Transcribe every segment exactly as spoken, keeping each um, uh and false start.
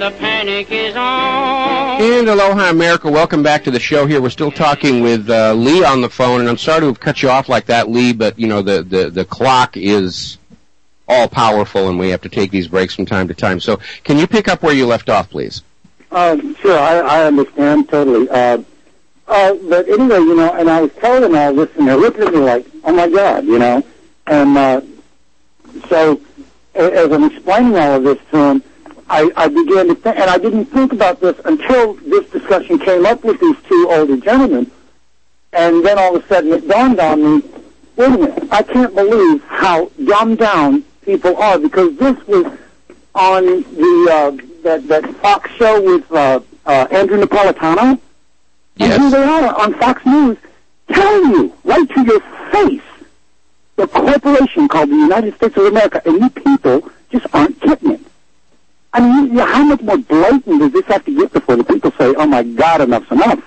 the panic is on. And aloha, America. Welcome back to the show here. We're still talking with uh, Lee on the phone, and I'm sorry to have cut you off like that, Lee, but, you know, the, the, the clock is all-powerful, and we have to take these breaks from time to time. So can you pick up where you left off, please? Uh, sure, I, I understand totally. Uh, uh, but anyway, you know, and I was telling them all this, and they're looking at me like, oh, my God, you know. And uh, so as I'm explaining all of this to them, I, I began to think, and I didn't think about this until this discussion came up with these two older gentlemen, and then all of a sudden it dawned on me, wait a minute, I can't believe how dumbed down people are, because this was on the uh, that, that Fox show with uh, uh, Andrew Napolitano, yes. And here they are on Fox News telling you right to your face the corporation called the United States of America, and you people just aren't getting it. I mean, you, how much more blatant does this have to get before the people say, oh, my God, enough's enough?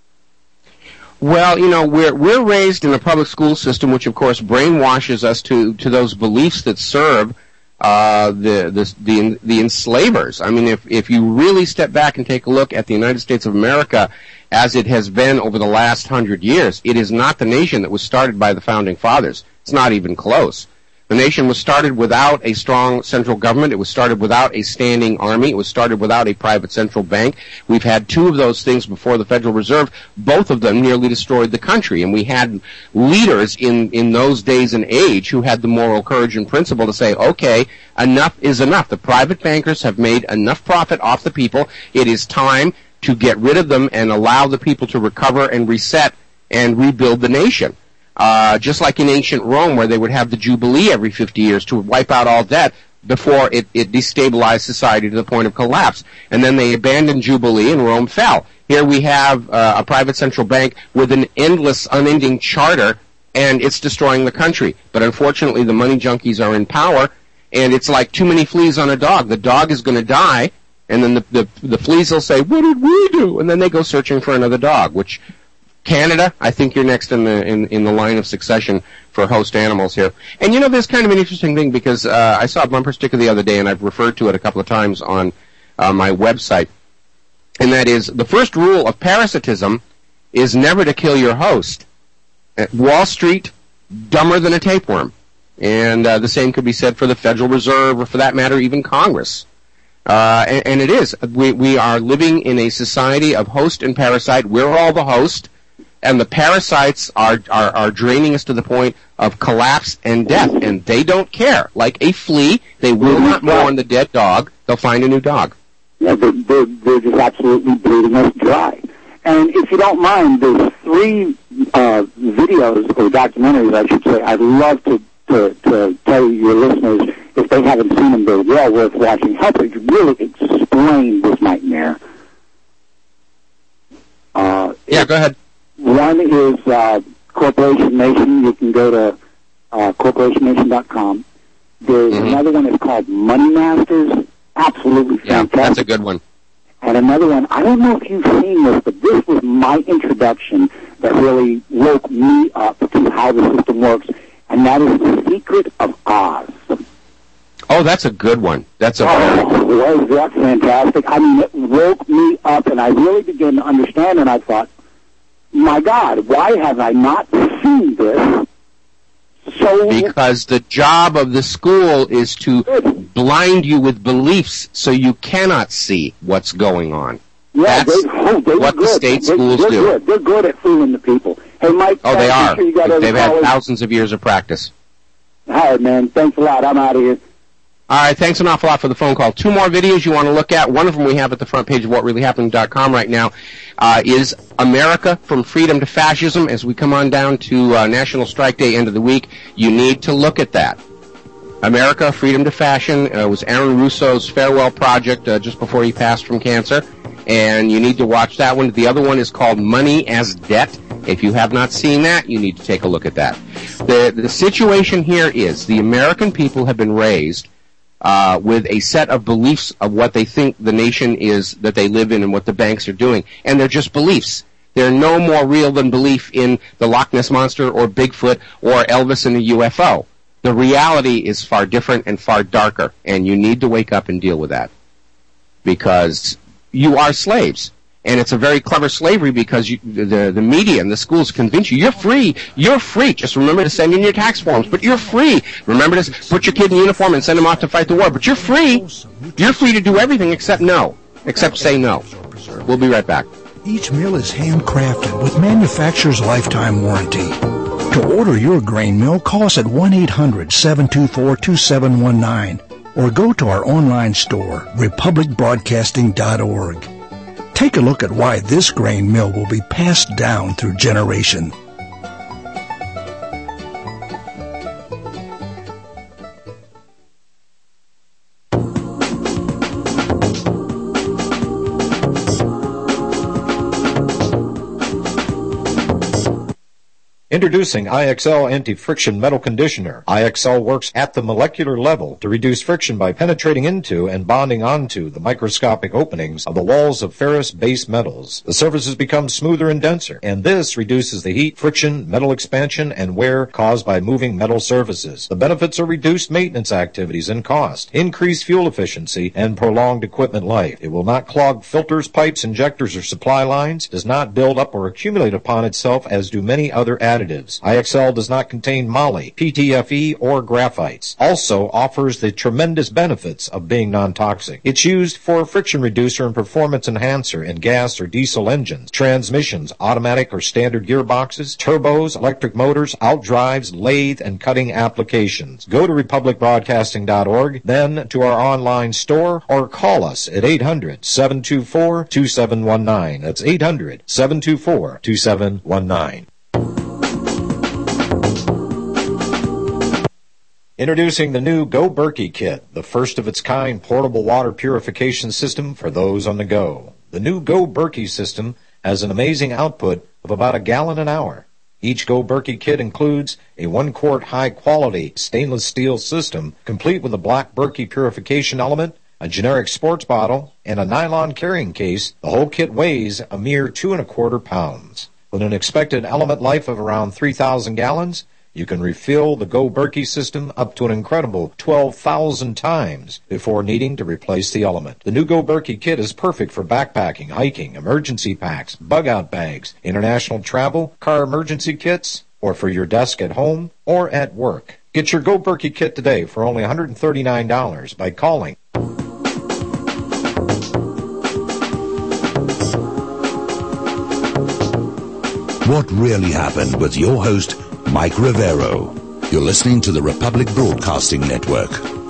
Well, you know, we're we're raised in a public school system, which, of course, brainwashes us to, to those beliefs that serve uh, the, the the the enslavers. I mean, if if you really step back and take a look at the United States of America as it has been over the last hundred years, it is not the nation that was started by the founding fathers. It's not even close. The nation was started without a strong central government. It was started without a standing army. It was started without a private central bank. We've had two of those things before the Federal Reserve. Both of them nearly destroyed the country. And we had leaders in, in those days and age who had the moral courage and principle to say, okay, enough is enough. The private bankers have made enough profit off the people. It is time to get rid of them and allow the people to recover and reset and rebuild the nation. Uh, just like in ancient Rome, where they would have the Jubilee every fifty years to wipe out all debt before it, it destabilized society to the point of collapse. And then they abandoned Jubilee and Rome fell. Here we have uh, a private central bank with an endless, unending charter, and it's destroying the country. But unfortunately, the money junkies are in power, and it's like too many fleas on a dog. The dog is going to die, and then the, the, the fleas will say, what did we do? And then they go searching for another dog, which... Canada, I think you're next in the in, in the line of succession for host animals here. And you know, there's kind of an interesting thing because uh, I saw a bumper sticker the other day, and I've referred to it a couple of times on uh, my website, and that is the first rule of parasitism is never to kill your host. At Wall Street, dumber than a tapeworm, and uh, the same could be said for the Federal Reserve, or for that matter, even Congress. Uh, and, and it is. We we are living in a society of host and parasite. We're all the host. And the parasites are, are, are draining us to the point of collapse and death. And they don't care. Like a flea, they will not mourn the dead dog. They'll find a new dog. Yeah, they're, they're, they're just absolutely bleeding us dry. And if you don't mind, there's three uh, videos, or documentaries, I should say, I'd love to, to, to tell your listeners, if they haven't seen them, they're well worth watching. Help it really explain this nightmare. Uh, yeah, go ahead. One is uh, Corporation Nation. You can go to uh, corporation nation dot com. There's mm-hmm. another one that's called Money Masters. Absolutely fantastic. Yeah, that's a good one. And another one, I don't know if you've seen this, but this was my introduction that really woke me up to how the system works, and that is The Secret of Oz. Oh, that's a good one. That's a oh, was that fantastic? I mean, it woke me up, and I really began to understand, and I thought, my God, why have I not seen this? So because the job of the school is to good. blind you with beliefs so you cannot see what's going on. Yeah, That's they, oh, they what good. the state they, schools they're do. Good. They're good at fooling the people. Hey, Mike. Oh, they are. Sure you got They've had callers. thousands of years of practice. All right, man. Thanks a lot. I'm out of here. All right, thanks an awful lot for the phone call. Two more videos you want to look at. One of them we have at the front page of what really happened dot com right now uh, is America from Freedom to Fascism. As we come on down to uh, National Strike Day, end of the week, you need to look at that. America, Freedom to Fashion uh, was Aaron Russo's farewell project uh, just before he passed from cancer, and you need to watch that one. The other one is called Money as Debt. If you have not seen that, you need to take a look at that. The, the situation here is the American people have been raised Uh, with a set of beliefs of what they think the nation is that they live in and what the banks are doing. And they're just beliefs. They're no more real than belief in the Loch Ness Monster or Bigfoot or Elvis and a U F O. The reality is far different and far darker, and you need to wake up and deal with that. because you are slaves. And it's a very clever slavery because you, the the media and the schools convince you you're free. You're free. Just remember to send in your tax forms. But you're free. Remember to put your kid in uniform and send him off to fight the war. But you're free. You're free to do everything except no. Except say no. We'll be right back. Each meal is handcrafted with manufacturer's lifetime warranty. To order your grain mill, call us at one eight hundred seven two four two seven one nine or go to our online store, republic broadcasting dot org. Take a look at why this grain mill will be passed down through generation. Introducing I X L Anti-Friction Metal Conditioner. I X L works at the molecular level to reduce friction by penetrating into and bonding onto the microscopic openings of the walls of ferrous-based metals. The surfaces become smoother and denser, and this reduces the heat, friction, metal expansion, and wear caused by moving metal surfaces. The benefits are reduced maintenance activities and cost, increased fuel efficiency, and prolonged equipment life. It will not clog filters, pipes, injectors, or supply lines, does not build up or accumulate upon itself as do many other additives. I X L does not contain moly, P T F E, or graphites. Also offers the tremendous benefits of being non-toxic. It's used for friction reducer and performance enhancer in gas or diesel engines, transmissions, automatic or standard gearboxes, turbos, electric motors, outdrives, lathe, and cutting applications. Go to republic broadcasting dot org, then to our online store, or call us at eight hundred seven two four two seven one nine. That's eight hundred seven two four two seven one nine. Introducing the new Go Berkey Kit, the first of its kind portable water purification system for those on the go. The new Go Berkey system has an amazing output of about a gallon an hour. Each Go Berkey kit includes a one-quart high-quality stainless steel system, complete with a black Berkey purification element, a generic sports bottle, and a nylon carrying case. The whole kit weighs a mere two and a quarter pounds. With an expected element life of around three thousand gallons, you can refill the Go Berkey system up to an incredible twelve thousand times before needing to replace the element. The new Go Berkey kit is perfect for backpacking, hiking, emergency packs, bug-out bags, international travel, car emergency kits, or for your desk at home or at work. Get your Go Berkey kit today for only one hundred thirty-nine dollars by calling. What really happened with your host, Mike Rivero. You're listening to the Republic Broadcasting Network.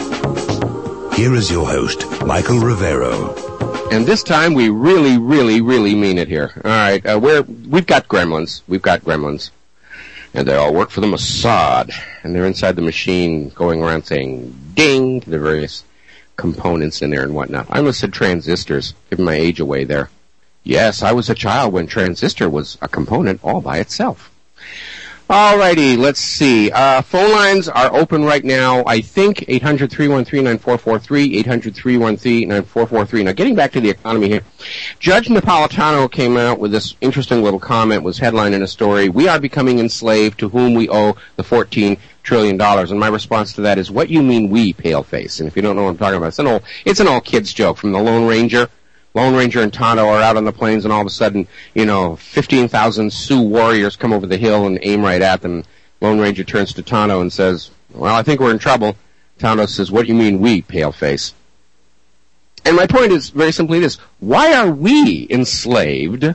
Here is your host, Michael Rivero. And this time we really, really, really mean it here. All right, uh, we're, we've got gremlins. We've got gremlins. And they all work for the Mossad. And they're inside the machine going around saying ding to the various components in there and whatnot. I almost said transistors, giving my age away there. Yes, I was a child when transistor was a component all by itself. Alrighty, let's see. Uh, phone lines are open right now. I think eight hundred three one three nine four four three, eight hundred three one three nine four four three. Now, getting back to the economy here, Judge Napolitano came out with this interesting little comment, was headline in a story, "We are becoming enslaved to whom we owe the fourteen trillion dollars. And my response to that is, what you mean we, paleface? And if you don't know what I'm talking about, it's an old, it's an old kid's joke from the Lone Ranger. Lone Ranger and Tonto are out on the plains, and all of a sudden, you know, fifteen thousand Sioux warriors come over the hill and aim right at them. Lone Ranger turns to Tonto and says, well, I think we're in trouble. Tonto says, what do you mean we, paleface? And my point is very simply this. Why are we enslaved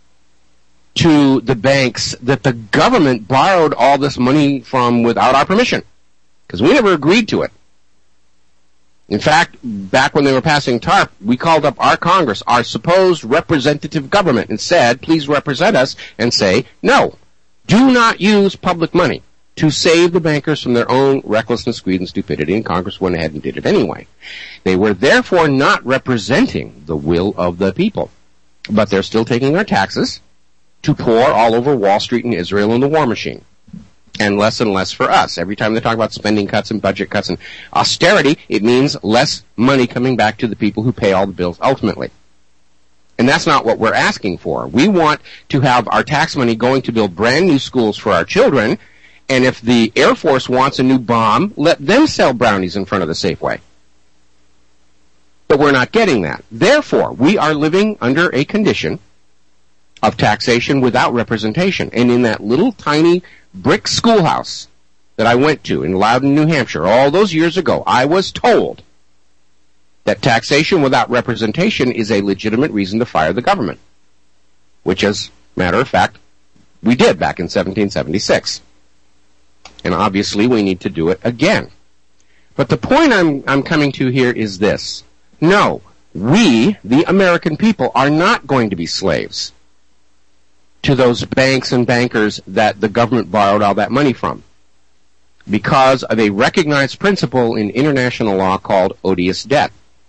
to the banks that the government borrowed all this money from without our permission? Because we never agreed to it. In fact, back when they were passing TARP, we called up our Congress, our supposed representative government, and said, please represent us, and say, no, do not use public money to save the bankers from their own recklessness, greed, and stupidity, and Congress went ahead and did it anyway. They were therefore not representing the will of the people, but they're still taking our taxes to pour all over Wall Street and Israel and the war machine. And less and less for us. Every time they talk about spending cuts and budget cuts and austerity, it means less money coming back to the people who pay all the bills ultimately. And that's not what we're asking for. We want to have our tax money going to build brand new schools for our children, and if the Air Force wants a new bomb, let them sell brownies in front of the Safeway. But we're not getting that. Therefore, we are living under a condition of taxation without representation. And in that little tiny brick schoolhouse that I went to in Loudon, New Hampshire, all those years ago, I was told that taxation without representation is a legitimate reason to fire the government, which, as a matter of fact, we did back in seventeen seventy-six. And obviously we need to do it again. But the point I'm, I'm coming to here is this. No, we, the American people, are not going to be slaves to those banks and bankers that the government borrowed all that money from, because of a recognized principle in international law called odious debt.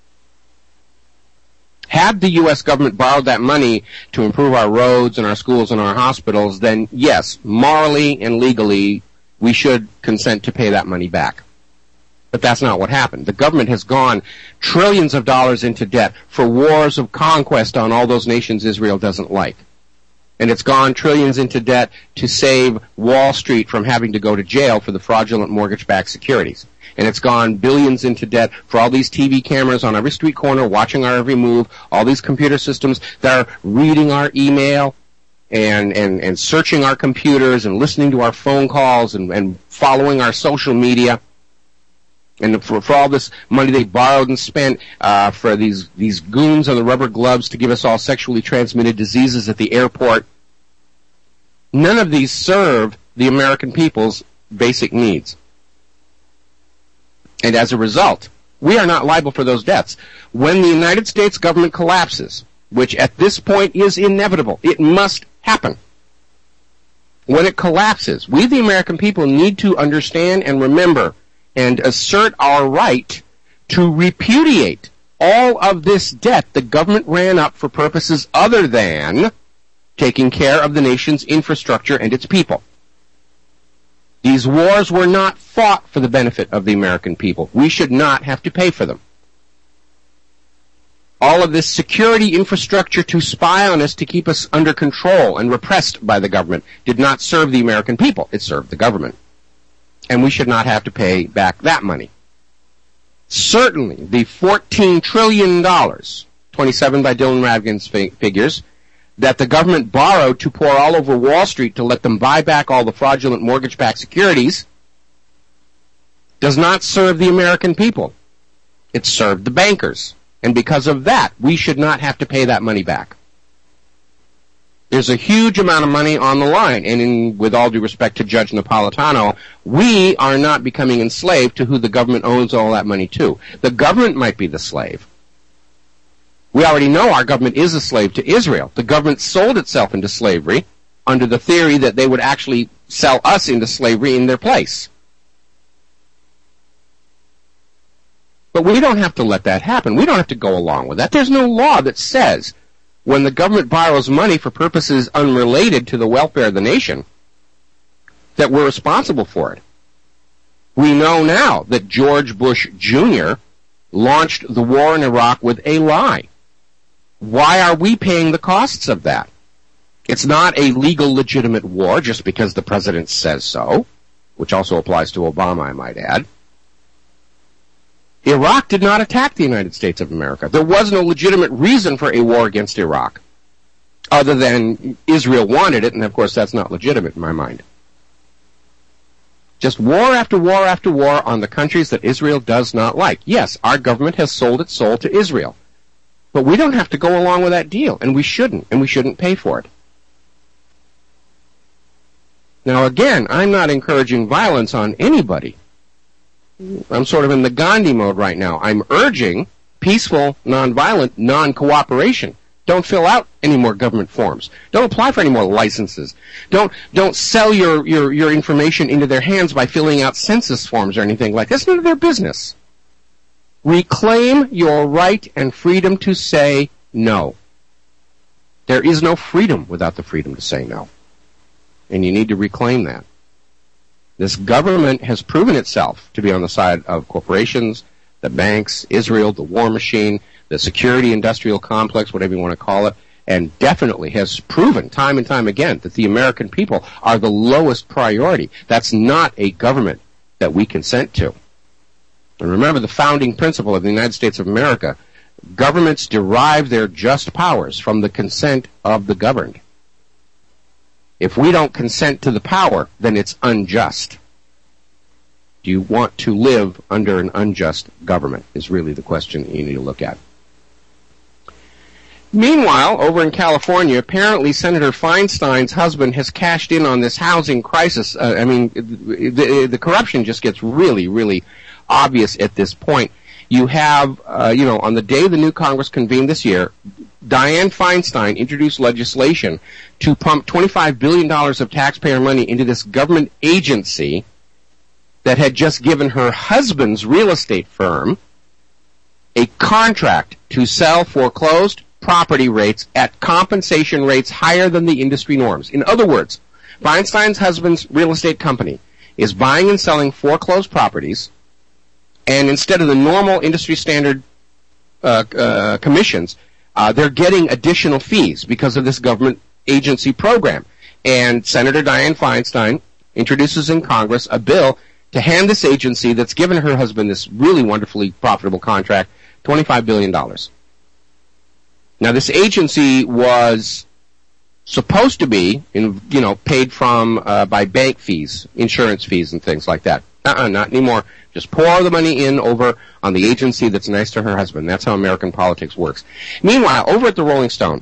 Had the U S government borrowed that money to improve our roads and our schools and our hospitals, then yes, morally and legally, we should consent to pay that money back. But that's not what happened. The government has gone trillions of dollars into debt for wars of conquest on all those nations Israel doesn't like. And it's gone trillions into debt to save Wall Street from having to go to jail for the fraudulent mortgage-backed securities. And it's gone billions into debt for all these T V cameras on every street corner watching our every move, all these computer systems that are reading our email and, and, and searching our computers and listening to our phone calls and, and following our social media. And for, for all this money they borrowed and spent uh, for these, these goons on the rubber gloves to give us all sexually transmitted diseases at the airport, none of these serve the American people's basic needs. And as a result, we are not liable for those debts. When the United States government collapses, which at this point is inevitable, it must happen. When it collapses, we the American people need to understand and remember and assert our right to repudiate all of this debt the government ran up for purposes other than taking care of the nation's infrastructure and its people. These wars were not fought for the benefit of the American people. We should not have to pay for them. All of this security infrastructure to spy on us to keep us under control and repressed by the government did not serve the American people. It served the government. And we should not have to pay back that money. Certainly, the fourteen trillion dollars, twenty-seven by Dylan Radigan's figures, that the government borrowed to pour all over Wall Street to let them buy back all the fraudulent mortgage-backed securities, does not serve the American people. It served the bankers. And because of that, we should not have to pay that money back. There's a huge amount of money on the line, and in, with all due respect to Judge Napolitano, we are not becoming enslaved to who the government owns all that money to. The government might be the slave. We already know our government is a slave to Israel. The government sold itself into slavery under the theory that they would actually sell us into slavery in their place. But we don't have to let that happen. We don't have to go along with that. There's no law that says when the government borrows money for purposes unrelated to the welfare of the nation, that we're responsible for it. We know now that George Bush Junior launched the war in Iraq with a lie. Why are we paying the costs of that? It's not a legal, legitimate war just because the president says so, which also applies to Obama, I might add. Iraq did not attack the United States of America. There was no legitimate reason for a war against Iraq, other than Israel wanted it, and of course that's not legitimate in my mind. Just war after war after war on the countries that Israel does not like. Yes, our government has sold its soul to Israel, but we don't have to go along with that deal, and we shouldn't, and we shouldn't pay for it. Now again, I'm not encouraging violence on anybody. I'm sort of in the Gandhi mode right now. I'm urging peaceful, nonviolent, non-cooperation. Don't fill out any more government forms. Don't apply for any more licenses. Don't don't sell your, your, your information into their hands by filling out census forms or anything like that. That's none of their business. Reclaim your right and freedom to say no. There is no freedom without the freedom to say no. And you need to reclaim that. This government has proven itself to be on the side of corporations, the banks, Israel, the war machine, the security industrial complex, whatever you want to call it, and definitely has proven time and time again that the American people are the lowest priority. That's not a government that we consent to. And remember the founding principle of the United States of America, Governments derive their just powers from the consent of the governed. If we don't consent to the power, then it's unjust. Do you want to live under an unjust government is really the question you need to look at. Meanwhile, over in California, apparently Senator Feinstein's husband has cashed in on this housing crisis. Uh, I mean, the, the corruption just gets really, really obvious at this point. You have, uh, you know, on the day the new Congress convened this year, Dianne Feinstein introduced legislation to pump twenty-five billion dollars of taxpayer money into this government agency that had just given her husband's real estate firm a contract to sell foreclosed property rates at compensation rates higher than the industry norms. In other words, Feinstein's husband's real estate company is buying and selling foreclosed properties, and instead of the normal industry standard uh, uh, commissions, uh, they're getting additional fees because of this government agency program. And Senator Dianne Feinstein introduces in Congress a bill to hand this agency that's given her husband this really wonderfully profitable contract twenty-five billion dollars. Now, this agency was supposed to be, in, you know, paid from uh, by bank fees, insurance fees, and things like that. Uh-uh, not anymore. Just pour the money in over on the agency that's nice to her husband. That's how American politics works. Meanwhile, over at the Rolling Stone,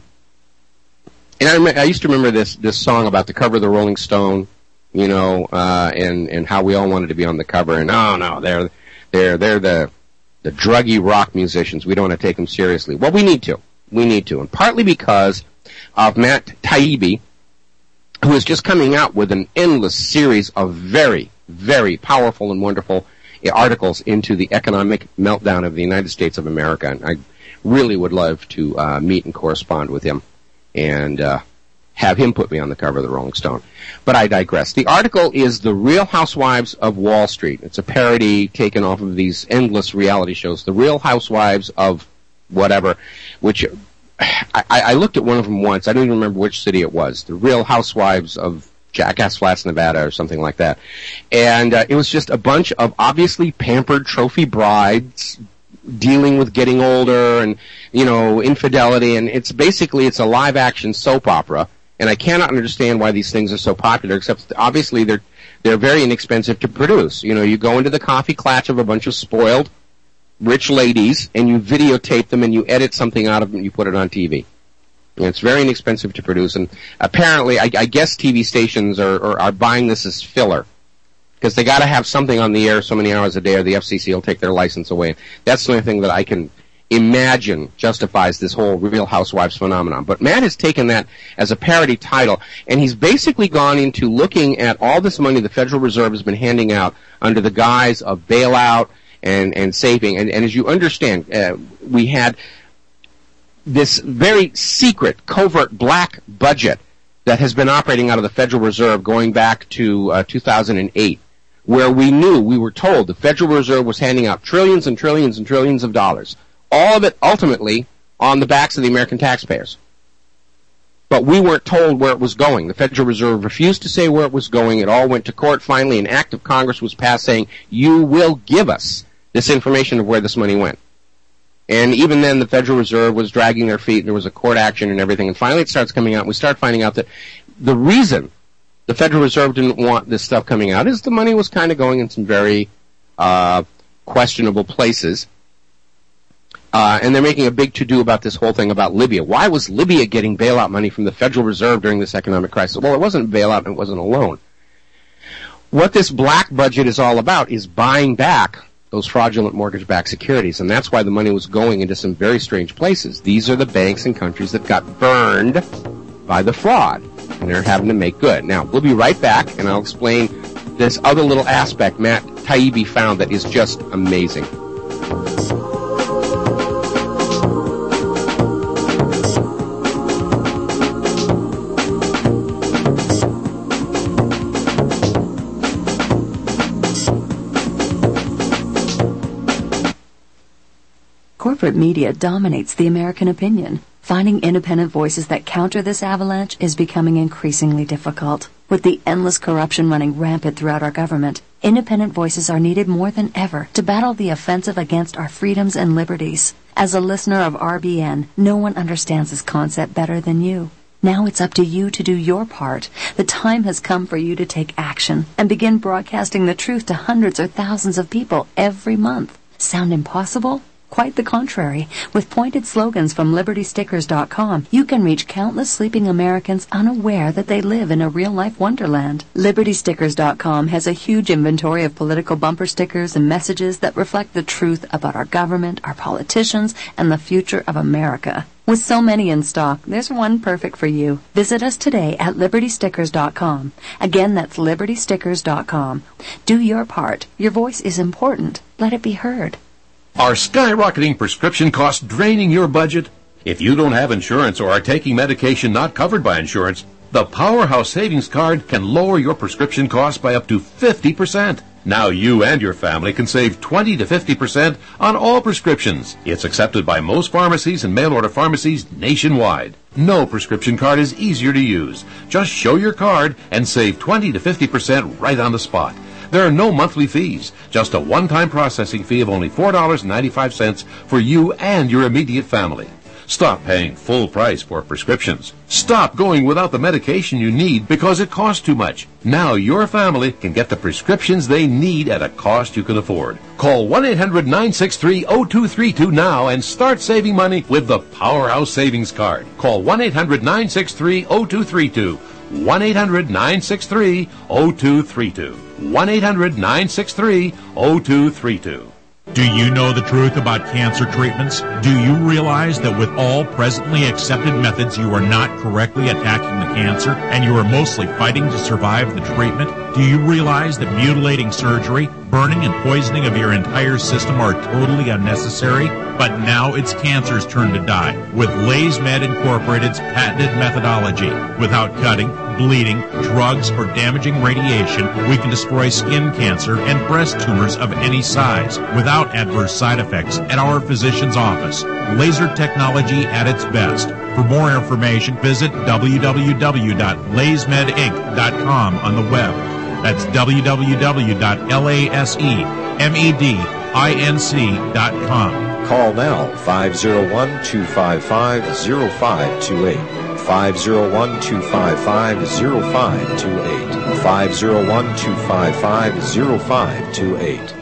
and I, rem- I used to remember this this song about the cover of the Rolling Stone, you know, uh, and and how we all wanted to be on the cover. And oh no, they're they're they're the the druggy rock musicians. We don't want to take them seriously. Well, we need to. We need to, and partly because of Matt Taibbi, who is just coming out with an endless series of very, very powerful and wonderful articles into the economic meltdown of the United States of America. And I really would love to uh, meet and correspond with him and uh, have him put me on the cover of the Rolling Stone. But I digress. The article is The Real Housewives of Wall Street. It's a parody taken off of these endless reality shows, The Real Housewives of whatever, which I, I looked at one of them once. I don't even remember which city it was. The Real Housewives of Jackass Flats, Nevada, or something like that. And uh, it was just a bunch of obviously pampered trophy brides dealing with getting older and, you know, infidelity. And it's basically, it's a live-action soap opera. And I cannot understand why these things are so popular, except obviously they're they're very inexpensive to produce. You know, you go into the coffee clutch of a bunch of spoiled rich ladies, and you videotape them, and you edit something out of them, and you put it on T V. And it's very inexpensive to produce, and apparently, I, I guess T V stations are, are, are buying this as filler, because they got to have something on the air so many hours a day, or the F C C will take their license away. That's the only thing that I can imagine justifies this whole Real Housewives phenomenon. But Matt has taken that as a parody title, and he's basically gone into looking at all this money the Federal Reserve has been handing out under the guise of bailout and, and saving. And, and as you understand, uh, we had this very secret, covert, black budget that has been operating out of the Federal Reserve going back to uh, two thousand eight, where we knew, we were told, the Federal Reserve was handing out trillions and trillions and trillions of dollars, all of it ultimately on the backs of the American taxpayers. But we weren't told where it was going. The Federal Reserve refused to say where it was going. It all went to court. Finally, an act of Congress was passed saying, you will give us this information of where this money went. And even then, the Federal Reserve was dragging their feet, and there was a court action and everything. And finally, it starts coming out, and we start finding out that the reason the Federal Reserve didn't want this stuff coming out is the money was kind of going in some very uh, questionable places. Uh, and they're making a big to-do about this whole thing about Libya. Why was Libya getting bailout money from the Federal Reserve during this economic crisis? Well, it wasn't a bailout, and it wasn't a loan. What this black budget is all about is buying back those fraudulent mortgage-backed securities, and that's why the money was going into some very strange places. These are the banks and countries that got burned by the fraud, and they're having to make good. Now, we'll be right back, and I'll explain this other little aspect Matt Taibbi found that is just amazing. Corporate media dominates the American opinion. Finding independent voices that counter this avalanche is becoming increasingly difficult. With the endless corruption running rampant throughout our government, independent voices are needed more than ever to battle the offensive against our freedoms and liberties. As a listener of R B N, no one understands this concept better than you. Now it's up to you to do your part. The time has come for you to take action and begin broadcasting the truth to hundreds or thousands of people every month. Sound impossible? Quite the contrary. With pointed slogans from Liberty Stickers dot com, you can reach countless sleeping Americans unaware that they live in a real-life wonderland. Liberty Stickers dot com has a huge inventory of political bumper stickers and messages that reflect the truth about our government, our politicians, and the future of America. With so many in stock, there's one perfect for you. Visit us today at Liberty Stickers dot com. Again, that's Liberty Stickers dot com. Do your part. Your voice is important. Let it be heard. Are skyrocketing prescription costs draining your budget? If you don't have insurance or are taking medication not covered by insurance, the Powerhouse Savings Card can lower your prescription costs by up to fifty percent. Now you and your family can save twenty to fifty percent on all prescriptions. It's accepted by most pharmacies and mail-order pharmacies nationwide. No prescription card is easier to use. Just show your card and save twenty to fifty percent right on the spot. There are no monthly fees, just a one-time processing fee of only four dollars and ninety-five cents for you and your immediate family. Stop paying full price for prescriptions. Stop going without the medication you need because it costs too much. Now your family can get the prescriptions they need at a cost you can afford. Call one eight hundred nine six three zero two three two now and start saving money with the Powerhouse Savings Card. Call one eight hundred nine six three zero two three two. one eight hundred nine six three zero two three two. one eight hundred nine six three zero two three two. Do you know the truth about cancer treatments? Do you realize that with all presently accepted methods, you are not correctly attacking the cancer and you are mostly fighting to survive the treatment? Do you realize that mutilating surgery, burning and poisoning of your entire system are totally unnecessary? But now it's cancer's turn to die with LaysMed Incorporated's patented methodology. Without cutting, bleeding, drugs, or damaging radiation, we can destroy skin cancer and breast tumors of any size without adverse side effects at our physician's office. Laser technology at its best. For more information, visit w w w dot lays med inc dot com on the web. That's w w w dot lays med inc dot com. Call now, five oh one, two five five, oh five two eight. five oh one, two five five, oh five two eight. five oh one, two five five, oh five two eight.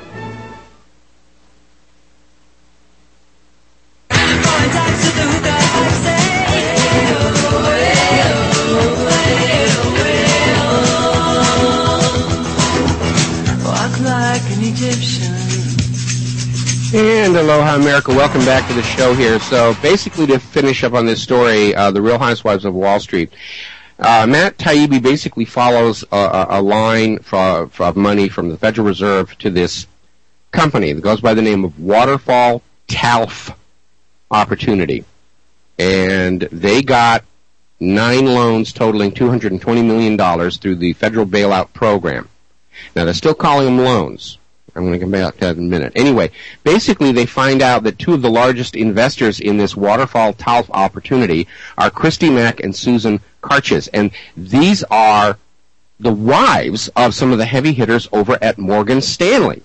Walk like an Egyptian. And aloha, America. Welcome back to the show here. So basically, to finish up on this story, uh, the Real Housewives of Wall Street, uh, Matt Taibbi basically follows a, a line for, for money from the Federal Reserve to this company that goes by the name of Waterfall Talf Opportunity. And they got nine loans totaling two hundred twenty million dollars through the federal bailout program. Now, they're still calling them loans. I'm going to come back to that in a minute. Anyway, basically they find out that two of the largest investors in this Waterfall Talf opportunity are Christy Mack and Susan Karches. And these are the wives of some of the heavy hitters over at Morgan Stanley.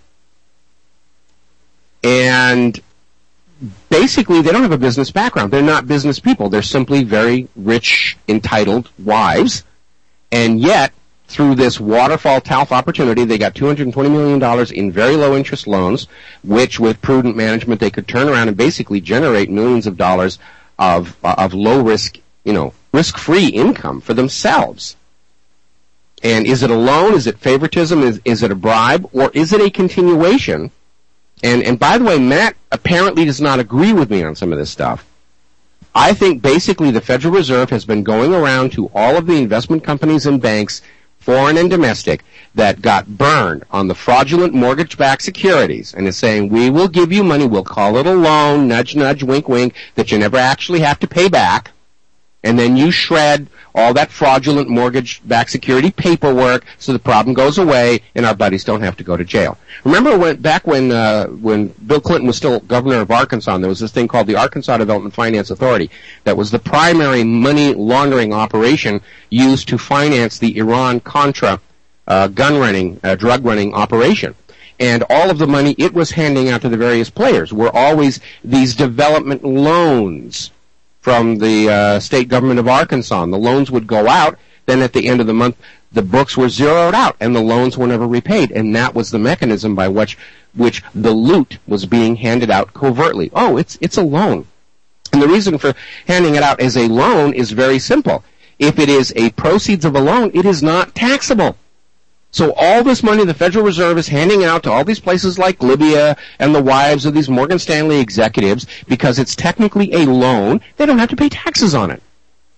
And basically they don't have a business background. They're not business people. They're simply very rich, entitled wives. And yet, through this Waterfall Talf opportunity, they got two hundred twenty million dollars in very low interest loans, which with prudent management they could turn around and basically generate millions of dollars of uh, of low risk, you know, risk free income for themselves. And is it a loan? Is it favoritism? Is is it a bribe? Or is it a continuation? And and by the way, Matt apparently does not agree with me on some of this stuff. I think basically the Federal Reserve has been going around to all of the investment companies and banks, foreign and domestic, that got burned on the fraudulent mortgage-backed securities and is saying, we will give you money, we'll call it a loan, nudge, nudge, wink, wink, that you never actually have to pay back, and then you shred all that fraudulent mortgage-backed security paperwork so the problem goes away and our buddies don't have to go to jail. Remember when back when uh, when Bill Clinton was still governor of Arkansas, there was this thing called the Arkansas Development Finance Authority that was the primary money laundering operation used to finance the Iran-Contra uh, gun running, uh, drug running operation. And all of the money it was handing out to the various players were always these development loans from the uh, state government of Arkansas. And the loans would go out, then at the end of the month, the books were zeroed out, and the loans were never repaid. And that was the mechanism by which which the loot was being handed out covertly. Oh, it's it's a loan. And the reason for handing it out as a loan is very simple. If it is a proceeds of a loan, it is not taxable. So all this money the Federal Reserve is handing out to all these places like Libya and the wives of these Morgan Stanley executives, because it's technically a loan, they don't have to pay taxes on it.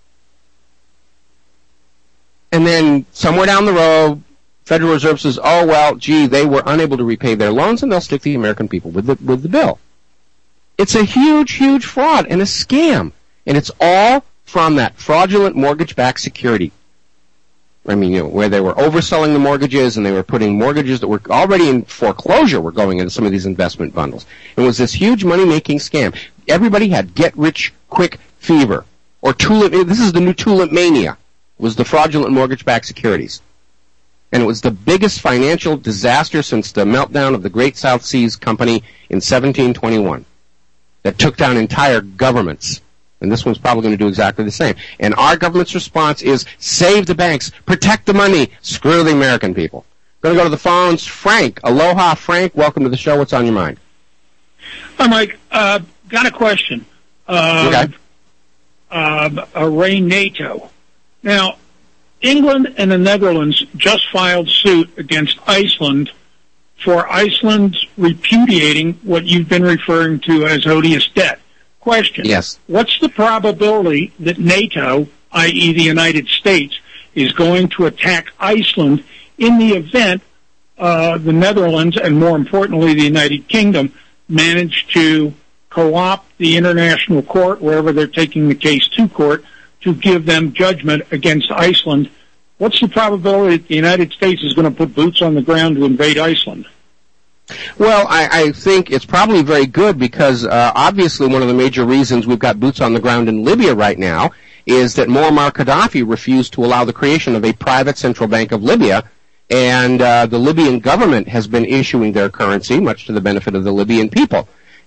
And then somewhere down the road, Federal Reserve says, oh, well, gee, they were unable to repay their loans, and they'll stick the American people with the, with the bill. It's a huge, huge fraud and a scam. And it's all from that fraudulent mortgage-backed security. I mean, you know, where they were overselling the mortgages and they were putting mortgages that were already in foreclosure were going into some of these investment bundles. It was this huge money-making scam. Everybody had get-rich-quick fever. Or tulip, this is the new tulip mania, was the fraudulent mortgage-backed securities. And it was the biggest financial disaster since the meltdown of the Great South Seas Company in seventeen twenty-one that took down entire governments. And this one's probably going to do exactly the same. And our government's response is save the banks, protect the money, screw the American people. Going to go to the phones. Frank, aloha, Frank. Welcome to the show. What's on your mind? Hi, Mike. Uh, got a question. Uh, okay. Uh, array NATO. Now, England and the Netherlands just filed suit against Iceland for Iceland's repudiating what you've been referring to as odious debt. Question. Yes. What's the probability that NATO, that is the United States, is going to attack Iceland in the event uh, the Netherlands, and more importantly the United Kingdom, manage to co-opt the international court, wherever they're taking the case to court, to give them judgment against Iceland? What's the probability that the United States is going to put boots on the ground to invade Iceland? Well, I, I think it's probably very good because uh, obviously one of the major reasons we've got boots on the ground in Libya right now is that Muammar Gaddafi refused to allow the creation of a private central bank of Libya, and uh, the Libyan government has been issuing their currency, much to the benefit of the Libyan people.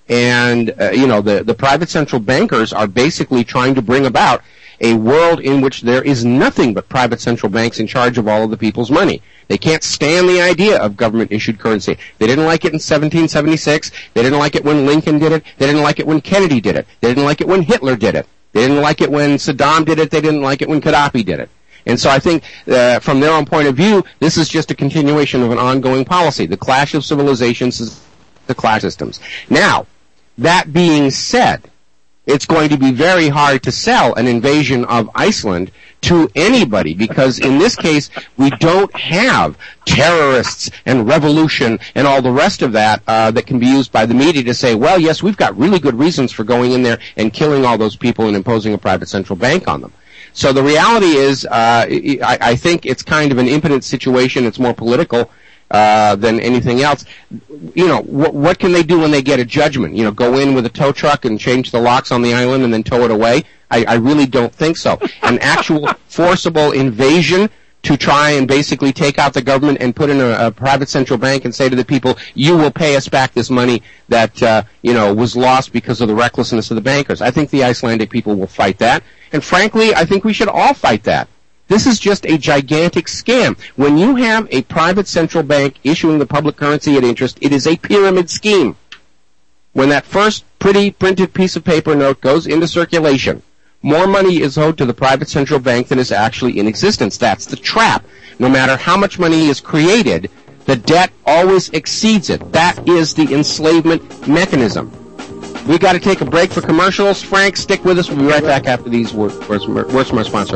And, uh, you know, the, the private central bankers are basically trying to bring about a world in which there is nothing but private central banks in charge of all of the people's money. They can't stand the idea of government-issued currency. They didn't like it in seventeen seventy-six. They didn't like it when Lincoln did it. They didn't like it when Kennedy did it. They didn't like it when Hitler did it. They didn't like it when Saddam did it. They didn't like it when Gaddafi did it. And so I think uh, from their own point of view, this is just a continuation of an ongoing policy. The clash of civilizations is the clash systems. Now, that being said, it's going to be very hard to sell an invasion of Iceland to anybody because in this case we don't have terrorists and revolution and all the rest of that uh, that can be used by the media to say, well, yes, we've got really good reasons for going in there and killing all those people and imposing a private central bank on them. So the reality is uh, I, I think it's kind of an impotent situation. It's more political Uh, than anything else. You know, wh- what can they do when they get a judgment? You know, go in with a tow truck and change the locks on the island and then tow it away? I, I really don't think so. An actual forcible invasion to try and basically take out the government and put in a, a private central bank and say to the people, you will pay us back this money that, uh, you know, was lost because of the recklessness of the bankers. I think the Icelandic people will fight that. And frankly, I think we should all fight that. This is just a gigantic scam. When you have a private central bank issuing the public currency at interest, it is a pyramid scheme. When that first pretty printed piece of paper note goes into circulation, more money is owed to the private central bank than is actually in existence. That's the trap. No matter how much money is created, the debt always exceeds it. That is the enslavement mechanism. We've got to take a break for commercials. Frank, stick with us. We'll be right back after these words from our sponsor.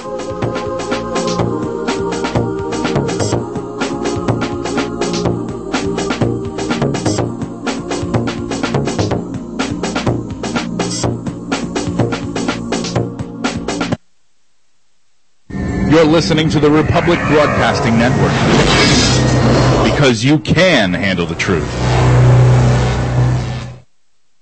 You're listening to the Republic Broadcasting Network because you can handle the truth.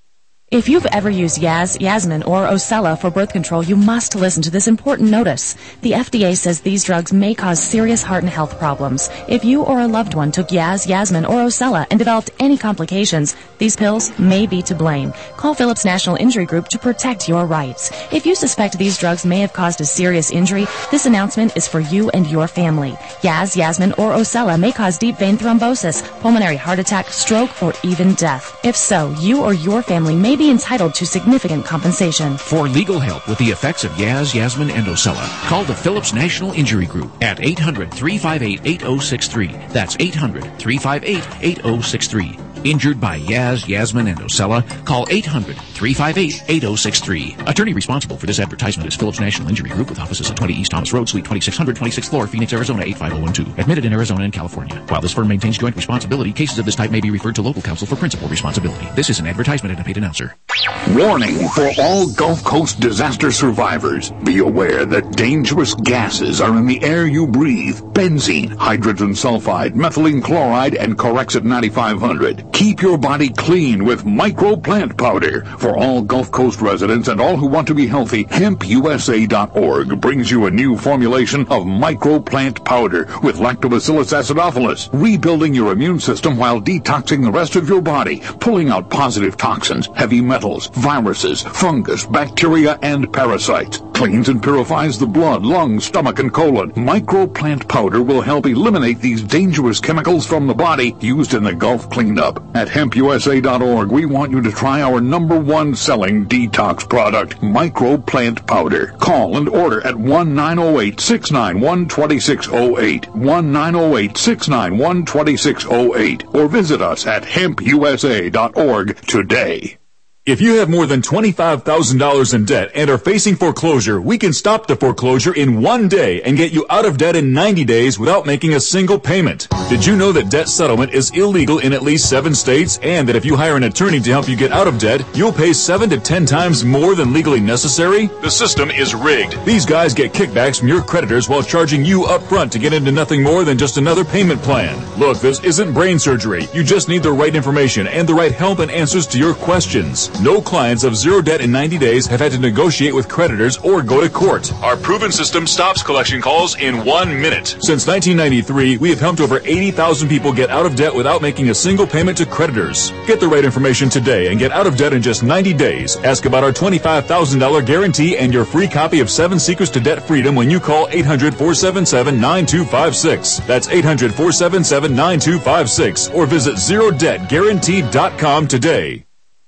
If you've ever used Yaz, Yasmin, or Ocella for birth control, you must listen to this important notice. The F D A says these drugs may cause serious heart and health problems. If you or a loved one took Yaz, Yasmin, or Ocella and developed any complications, these pills may be to blame. Call Phillips National Injury Group to protect your rights. If you suspect these drugs may have caused a serious injury, this announcement is for you and your family. Yaz, Yasmin, or Ocella may cause deep vein thrombosis, pulmonary heart attack, stroke, or even death. If so, you or your family may be entitled to significant compensation. For legal help with the effects of Yaz, Yasmin, and Ocella, call the Phillips National Injury Group at eight hundred, three five eight, eight oh six three. That's eight hundred, three five eight, eight oh six three. Injured by Yaz, Yasmin, and Ocella? Call eight hundred, three five eight, eight oh six three. Attorney responsible for this advertisement is Phillips National Injury Group with offices at twenty East Thomas Road, Suite twenty-six hundred, twenty-sixth floor, Phoenix, Arizona, eight five oh one two. Admitted in Arizona and California. While this firm maintains joint responsibility, cases of this type may be referred to local counsel for principal responsibility. This is an advertisement and a paid announcer. Warning for all Gulf Coast disaster survivors. Be aware that dangerous gases are in the air you breathe. Benzene, hydrogen sulfide, methylene chloride, and Corexit ninety-five hundred. Keep your body clean with Micro Plant Powder. For all Gulf Coast residents and all who want to be healthy, hemp U S A dot org brings you a new formulation of Micro Plant Powder with Lactobacillus acidophilus, rebuilding your immune system while detoxing the rest of your body, pulling out positive toxins, heavy metals, viruses, fungus, bacteria, and parasites. Cleans and purifies the blood, lungs, stomach, and colon. Micro Plant Powder will help eliminate these dangerous chemicals from the body used in the Gulf cleanup. At hemp U S A dot org, we want you to try our number one selling detox product, Micro Plant Powder. Call and order at one nine zero eight, six nine one, two six zero eight, one nine zero eight, six nine one, two six zero eight, or visit us at hemp U S A dot org today. If you have more than twenty-five thousand dollars in debt and are facing foreclosure, we can stop the foreclosure in one day and get you out of debt in ninety days without making a single payment. Did you know that debt settlement is illegal in at least seven states, and that if you hire an attorney to help you get out of debt, you'll pay seven to ten times more than legally necessary? The system is rigged. These guys get kickbacks from your creditors while charging you up front to get into nothing more than just another payment plan. Look, this isn't brain surgery. You just need the right information and the right help and answers to your questions. No clients of zero debt in ninety days have had to negotiate with creditors or go to court. Our proven system stops collection calls in one minute. Since nineteen ninety-three, we have helped over eighty thousand people get out of debt without making a single payment to creditors. Get the right information today and get out of debt in just ninety days. Ask about our twenty-five thousand dollars guarantee and your free copy of Seven Secrets to Debt Freedom when you call eight hundred, four seven seven, nine two five six. That's eight hundred, four seven seven, nine two five six or visit zero debt guarantee dot com today.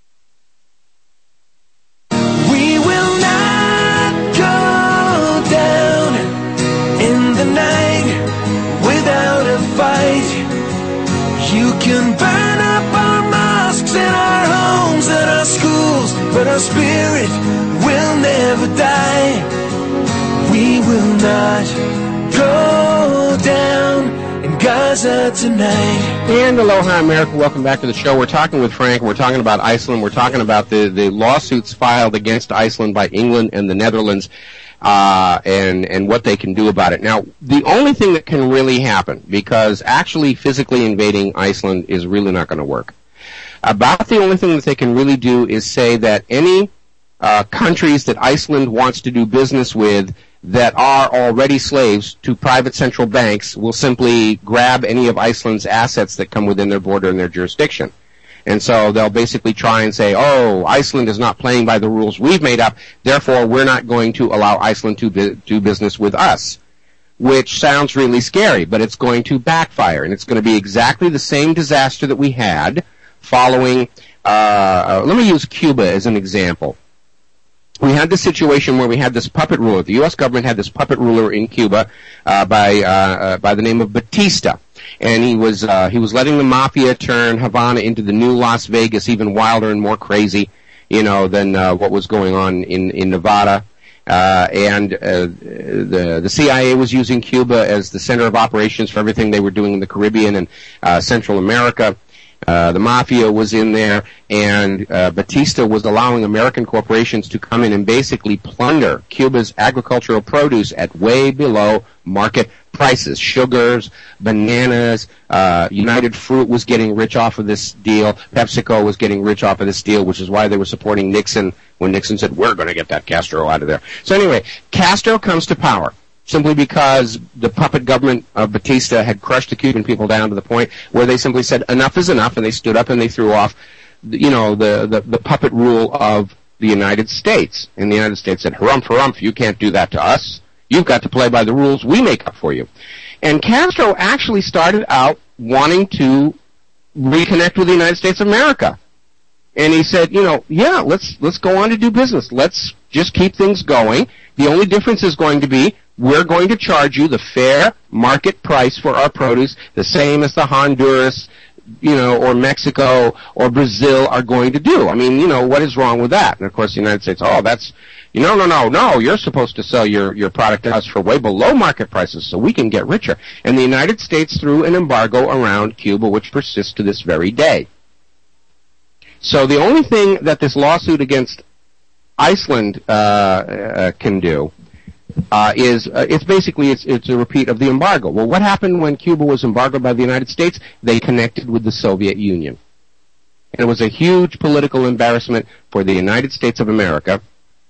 You can burn up our mosques and our homes and our schools, but our spirit will never die. We will not go down in Gaza tonight. And aloha, America. Welcome back to the show. We're talking with Frank. We're talking about Iceland. We're talking about the, the lawsuits filed against Iceland by England and the Netherlands. Uh, and, and what they can do about it. Now, the only thing that can really happen, because actually physically invading Iceland is really not going to work, about the only thing that they can really do is say that any uh, countries that Iceland wants to do business with that are already slaves to private central banks will simply grab any of Iceland's assets that come within their border and their jurisdiction. And so they'll basically try and say, oh, Iceland is not playing by the rules we've made up, therefore we're not going to allow Iceland to bi- do business with us, which sounds really scary, but it's going to backfire, and it's going to be exactly the same disaster that we had following, uh, uh, let me use Cuba as an example. We had this situation where we had this puppet ruler. The U S government had this puppet ruler in Cuba uh, by uh, uh, by the name of Batista. And he was uh, he was letting the mafia turn Havana into the new Las Vegas, even wilder and more crazy, you know, than uh, what was going on in in Nevada. Uh, and uh, the the C I A was using Cuba as the center of operations for everything they were doing in the Caribbean and uh, Central America. Uh, the mafia was in there, and uh, Batista was allowing American corporations to come in and basically plunder Cuba's agricultural produce at way below market prices. Sugars, bananas, uh, United Fruit was getting rich off of this deal. PepsiCo was getting rich off of this deal, which is why they were supporting Nixon when Nixon said, we're going to get that Castro out of there. So anyway, Castro comes to power simply because the puppet government of Batista had crushed the Cuban people down to the point where they simply said, enough is enough, and they stood up and they threw off, you know, the, the, the puppet rule of the United States. And the United States said, harumph, harumph, you can't do that to us. You've got to play by the rules we make up for you. And Castro actually started out wanting to reconnect with the United States of America. And he said, you know, yeah, let's let's go on to do business. Let's just keep things going. The only difference is going to be we're going to charge you the fair market price for our produce, the same as the Honduras, you know, or Mexico or Brazil are going to do. I mean, you know, what is wrong with that? And of course the United States, oh, that's, you know, no, no, no, you're supposed to sell your, your product to us for way below market prices so we can get richer. And the United States threw an embargo around Cuba, which persists to this very day. So the only thing that this lawsuit against Iceland uh, uh, can do uh, is uh, it's basically it's, it's a repeat of the embargo. Well, what happened when Cuba was embargoed by the United States? They connected with the Soviet Union. And it was a huge political embarrassment for the United States of America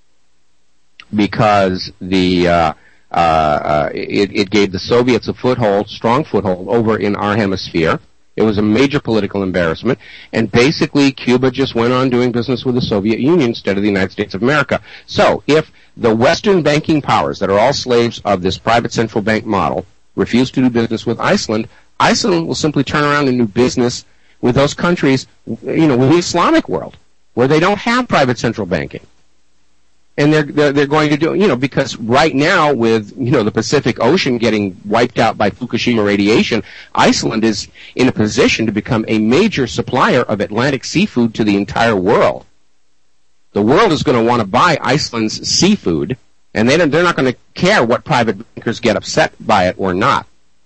because the uh, uh, uh, it, it gave the Soviets a foothold, strong foothold over in our hemisphere. It was a major political embarrassment, and basically Cuba just went on doing business with the Soviet Union instead of the United States of America. So if the Western banking powers that are all slaves of this private central bank model refuse to do business with Iceland, Iceland will simply turn around and do business with those countries, you know, with the Islamic world, where they don't have private central banking. And they're, they're, they're going to do, you know, because right now with, you know, the Pacific Ocean getting wiped out by Fukushima radiation, Iceland is in a position to become a major supplier of Atlantic seafood to the entire world. The world is going to want to buy Iceland's seafood, and they don't, they're not going to care what private bankers get upset by it or not.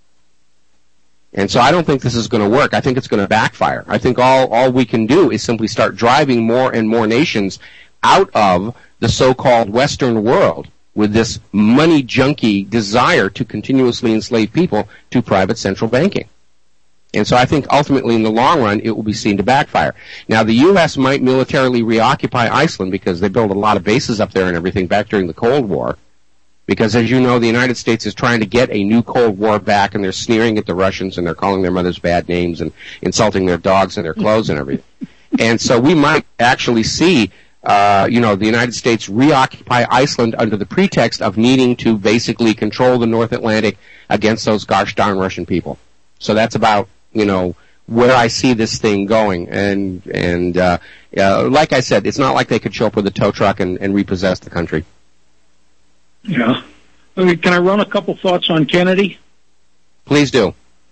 And so I don't think this is going to work. I think it's going to backfire. I think all, all we can do is simply start driving more and more nations out of the so-called Western world with this money junkie desire to continuously enslave people to private central banking. And so I think ultimately in the long run it will be seen to backfire. Now the U S might militarily reoccupy Iceland because they built a lot of bases up there and everything back during the Cold War. Because as you know, the United States is trying to get a new Cold War back, and they're sneering at the Russians and they're calling their mothers bad names and insulting their dogs and their clothes and everything. And so we might actually see Uh, you know, the United States reoccupy Iceland under the pretext of needing to basically control the North Atlantic against those gosh darn Russian people. So that's about, you know, where I see this thing going. And, and, uh, uh, like I said, it's not like they could show up with a tow truck and, and repossess the country. Yeah. Okay, can I run a couple thoughts on Kennedy? Please do.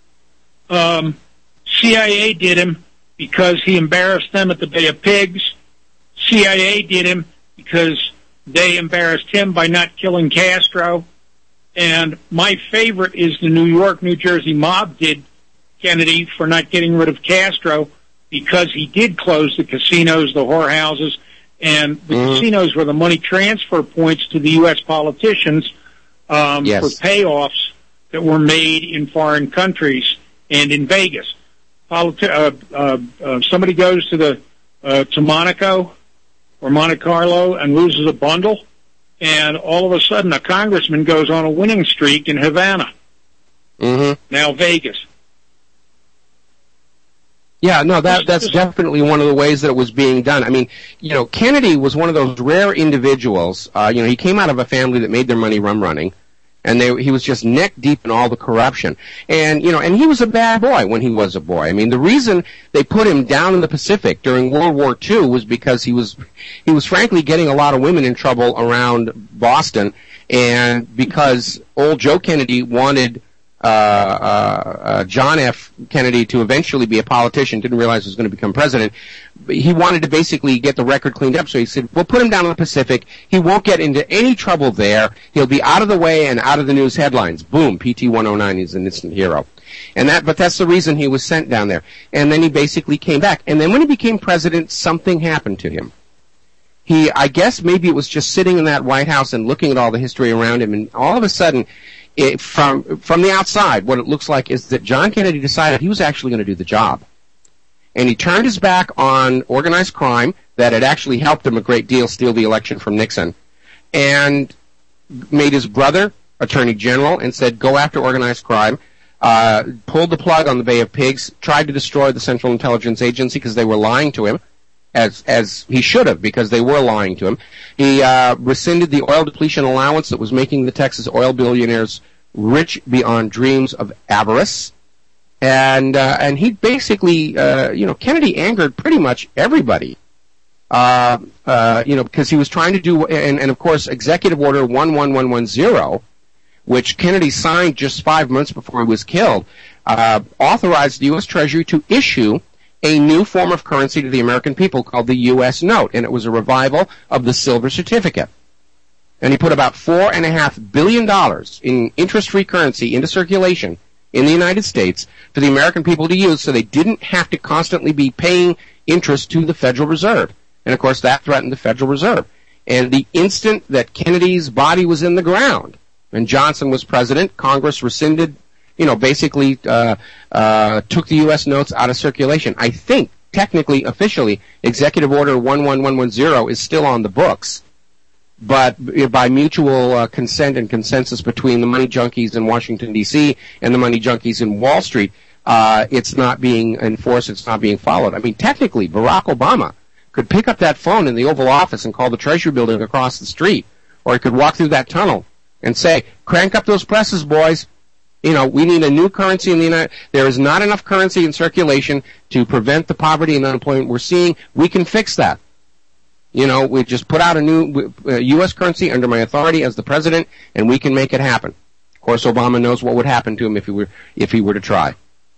Um, C I A did him because he embarrassed them at the Bay of Pigs. C I A did him because they embarrassed him by not killing Castro. And my favorite is the New York, New Jersey mob did Kennedy for not getting rid of Castro because he did close the casinos, the whorehouses, and the mm-hmm. casinos were the money transfer points to the U S politicians um, yes. for payoffs that were made in foreign countries and in Vegas. Politi- uh, uh, uh, somebody goes to the uh, to Monaco or Monte Carlo and loses a bundle, and all of a sudden a congressman goes on a winning streak in Havana. Mm-hmm. Now Vegas. Yeah, no, that that's definitely one of the ways that it was being done. I mean, you know, Kennedy was one of those rare individuals. Uh, you know, he came out of a family that made their money rum running, and they, he was just neck deep in all the corruption. And, you know, and he was a bad boy when he was a boy. I mean, the reason they put him down in the Pacific during World War Two was because he was, he was frankly getting a lot of women in trouble around Boston, and because old Joe Kennedy wanted uh, uh, uh, John F. Kennedy to eventually be a politician, didn't realize he was going to become president. He wanted to basically get the record cleaned up, so he said, we'll put him down in the Pacific. He won't get into any trouble there. He'll be out of the way and out of the news headlines. Boom, P T one oh nine, he's an instant hero. And that, but that's the reason he was sent down there. And then he basically came back. And then when he became president, something happened to him. He, I guess maybe it was just sitting in that White House and looking at all the history around him, and all of a sudden, it, from from the outside, what it looks like is that John Kennedy decided he was actually going to do the job. And he turned his back on organized crime that had actually helped him a great deal steal the election from Nixon, and made his brother Attorney General and said, go after organized crime, uh, pulled the plug on the Bay of Pigs, tried to destroy the Central Intelligence Agency because they were lying to him, as as he should have, because they were lying to him. He uh, rescinded the oil depletion allowance that was making the Texas oil billionaires rich beyond dreams of avarice. And uh, and he basically, uh, you know, Kennedy angered pretty much everybody. Uh, uh, you know, because he was trying to do, and, and of course, Executive Order one one one one zero, which Kennedy signed just five months before he was killed, uh, authorized the U S Treasury to issue a new form of currency to the American people called the U S note, and it was a revival of the silver certificate. And he put about four and a half billion dollars in interest-free currency into circulation in the United States for the American people to use, so they didn't have to constantly be paying interest to the Federal Reserve. And of course, that threatened the Federal Reserve. And the instant that Kennedy's body was in the ground, and Johnson was president, Congress rescinded, you know, basically uh, uh, took the U S notes out of circulation. I think, technically, officially, Executive Order one one one one zero is still on the books, but by mutual uh, consent and consensus between the money junkies in Washington, D C and the money junkies in Wall Street, uh, it's not being enforced, it's not being followed. I mean, technically, Barack Obama could pick up that phone in the Oval Office and call the Treasury Building across the street, or he could walk through that tunnel and say, crank up those presses, boys. You know, we need a new currency in the United States. There is not enough currency in circulation to prevent the poverty and unemployment we're seeing. We can fix that. You know, we just put out a new uh, U S currency under my authority as the president, and we can make it happen. Of course, Obama knows what would happen to him if he were if he were to try.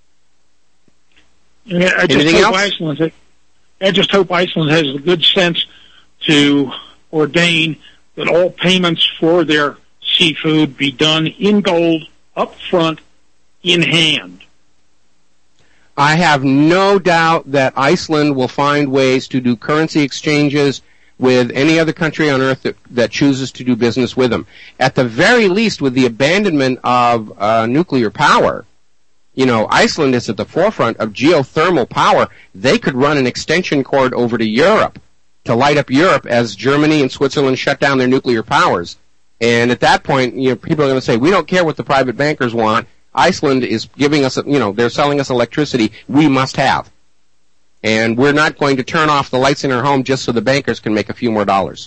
Yeah, I just Anything hope else? Iceland, I just hope Iceland has the good sense to ordain that all payments for their seafood be done in gold, up front, in hand. I have no doubt that Iceland will find ways to do currency exchanges with any other country on earth that, that chooses to do business with them. At the very least, with the abandonment of uh, nuclear power, you know, Iceland is at the forefront of geothermal power. They could run an extension cord over to Europe to light up Europe as Germany and Switzerland shut down their nuclear powers. And at that point, you know, people are going to say, we don't care what the private bankers want. Iceland is giving us, you know, they're selling us electricity we must have. And we're not going to turn off the lights in our home just so the bankers can make a few more dollars.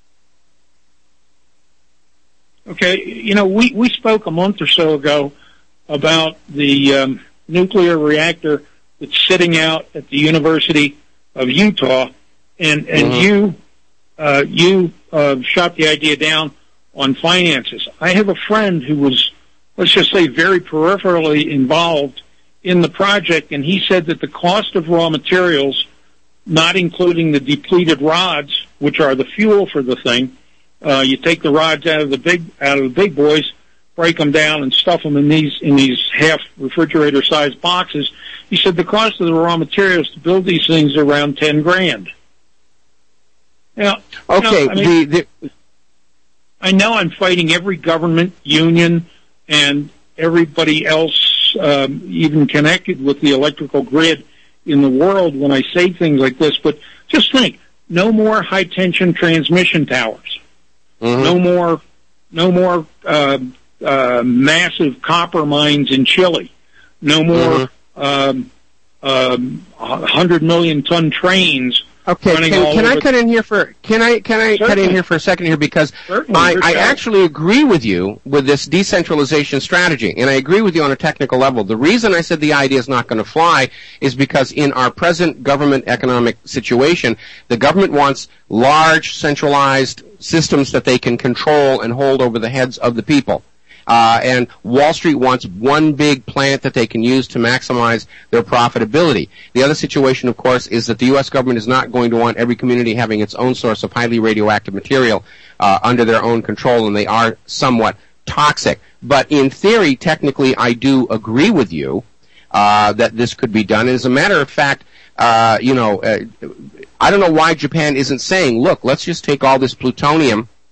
Okay, you know, we, we spoke a month or so ago about the um, nuclear reactor that's sitting out at the University of Utah, and, and mm-hmm. you uh, you uh, shot the idea down on finances. I have a friend who was, let's just say, very peripherally involved in the project, and he said that the cost of raw materials, not including the depleted rods, which are the fuel for the thing, uh, you take the rods out of the big out of the big boys, break them down, and stuff them in these in these half refrigerator sized boxes. He said the cost of the raw materials to build these things is around ten grand. Now, okay, you know, I mean, the, the I know I'm fighting every government, union, and everybody else, um, even connected with the electrical grid in the world when I say things like this, but just think, no more high-tension transmission towers. Mm-hmm. No more, no more uh, uh, massive copper mines in Chile. No more mm-hmm. um, um, one hundred million ton trains. Okay, can, can I cut in here for can I can I Certainly. cut in here for a second here because Certainly, I, I actually agree with you with this decentralization strategy, and I agree with you on a technical level. The reason I said the idea is not going to fly is because in our present government economic situation, the government wants large centralized systems that they can control and hold over the heads of the people. Uh, and Wall Street wants one big plant that they can use to maximize their profitability. The other situation, of course, is that the U S government is not going to want every community having its own source of highly radioactive material uh, under their own control, and they are somewhat toxic. But in theory, technically, I do agree with you uh, that this could be done. And as a matter of fact, uh, you know, uh, I don't know why Japan isn't saying, look, let's just take all this plutonium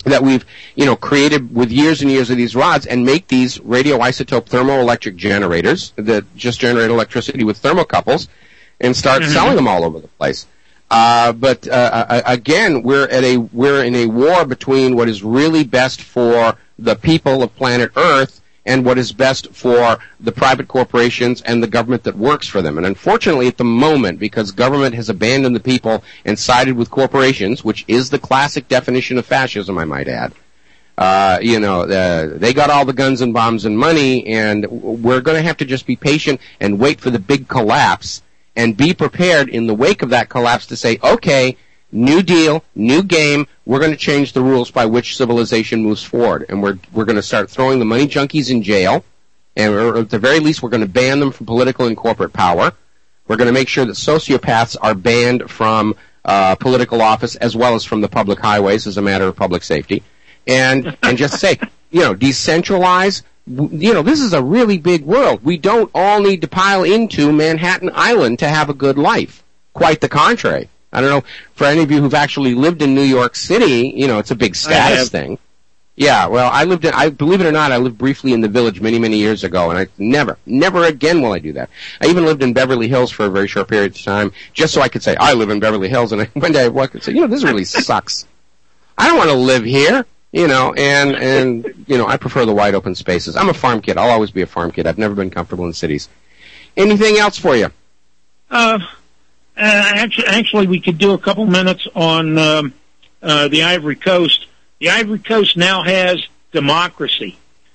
that we've, you know, created with years and years of these rods and make these radioisotope thermoelectric generators that just generate electricity with thermocouples and start mm-hmm. selling them all over the place. Uh, but, uh, again, we're at a, we're in a war between what is really best for the people of planet Earth and what is best for the private corporations and the government that works for them. And unfortunately, at the moment, because government has abandoned the people and sided with corporations, which is the classic definition of fascism, I might add, uh, you know, uh, they got all the guns and bombs and money, and we're going to have to just be patient and wait for the big collapse and be prepared in the wake of that collapse to say, okay, new deal, new game. We're going to change the rules by which civilization moves forward, and we're we're going to start throwing the money junkies in jail, and or at the very least, we're going to ban them from political and corporate power. We're going to make sure that sociopaths are banned from uh, political office as well as from the public highways as a matter of public safety, and and just say, you know, decentralize. You know, this is a really big world. We don't all need to pile into Manhattan Island to have a good life. Quite the contrary. I don't know, for any of you who've actually lived in New York City, you know, it's a big status thing. Yeah, well, I lived in, I believe it or not, I lived briefly in the Village many, many years ago, and I never, never again will I do that. I even lived in Beverly Hills for a very short period of time, just so I could say, I live in Beverly Hills, and I, one day I walked and said, you know, this really sucks. I don't want to live here, you know, and, and, you know, I prefer the wide open spaces. I'm a farm kid. I'll always be a farm kid. I've never been comfortable in cities. Anything else for you? Uh, Uh, actually, actually, we could do a couple minutes on um, uh, the Ivory Coast. The Ivory Coast now has democracy.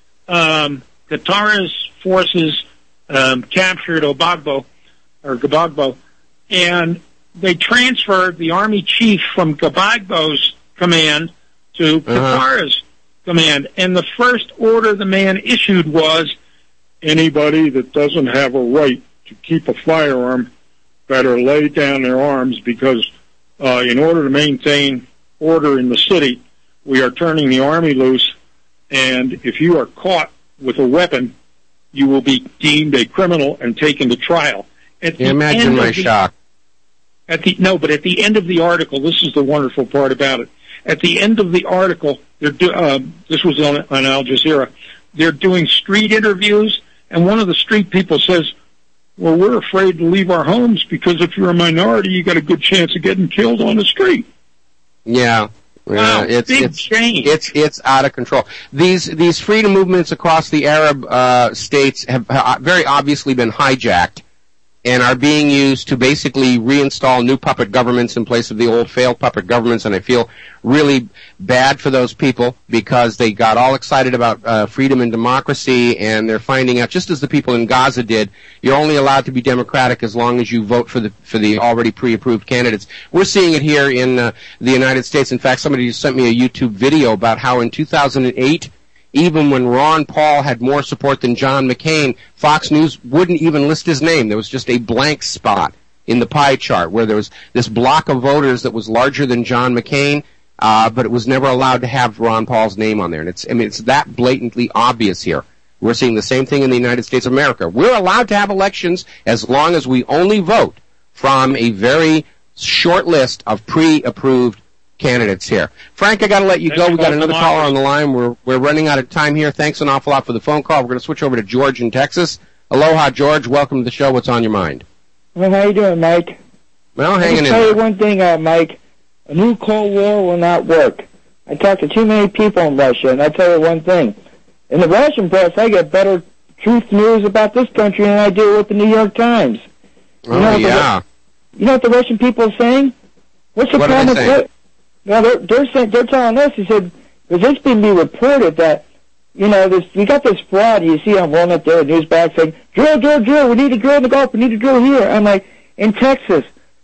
Um, Qatar's forces um, captured Obagbo, or Gbagbo, and they transferred the army chief from Gbagbo's command to uh-huh. Qatar's command. And the first order the man issued was, anybody that doesn't have a right to keep a firearm better lay down their arms, because uh, in order to maintain order in the city, we are turning the army loose, and if you are caught with a weapon, you will be deemed a criminal and taken to trial. At the imagine my the, shock. At the no, but at the end of the article, this is the wonderful part about it. At the end of the article, they're do, uh, this was on, on Al Jazeera. They're doing street interviews, and one of the street people says, well, we're afraid to leave our homes because if you're a minority, you got a good chance of getting killed on the street. Yeah. Wow, uh, it's, big it's, change. It's, it's out of control. These, these freedom movements across the Arab, uh, states have uh, very obviously been hijacked and are being used to basically reinstall new puppet governments in place of the old failed puppet governments, and I feel really bad for those people because they got all excited about uh, freedom and democracy, and they're finding out, just as the people in Gaza did, you're only allowed to be democratic as long as you vote for the for the already pre-approved candidates. We're seeing it here in uh, the United States. In fact, somebody just sent me a YouTube video about how in two thousand eight, even when Ron Paul had more support than John McCain, Fox News wouldn't even list his name. There was just a blank spot in the pie chart where there was this block of voters that was larger than John McCain, uh, but it was never allowed to have Ron Paul's name on there. And it's, I mean, it's that blatantly obvious here. We're seeing the same thing in the United States of America. We're allowed to have elections as long as we only vote from a very short list of pre-approved candidates here. Frank, I got to let you go. We've got another caller on the line. We're we're running out of time here. Thanks an awful lot for the phone call. We're going to switch over to George in Texas. Aloha, George. Welcome to the show. What's on your mind? Well, how you doing, Mike? Well, hanging in there. I'll tell you one thing, uh, Mike. A new Cold War will not work. I talked to too many people in Russia, and I'll tell you one thing. In the Russian press, I get better truth news about this country than I do with the New York Times. You oh, know yeah. The, you know what the Russian people are saying? What's the what problem are they with No, they're they're, saying, they're telling us. He said, because it's been be reported that, you know, this we got this fraud. You see on Walnut there, Newsbox saying, drill, drill, drill. We need to drill in the Gulf. We need to drill here. I'm like, in Texas,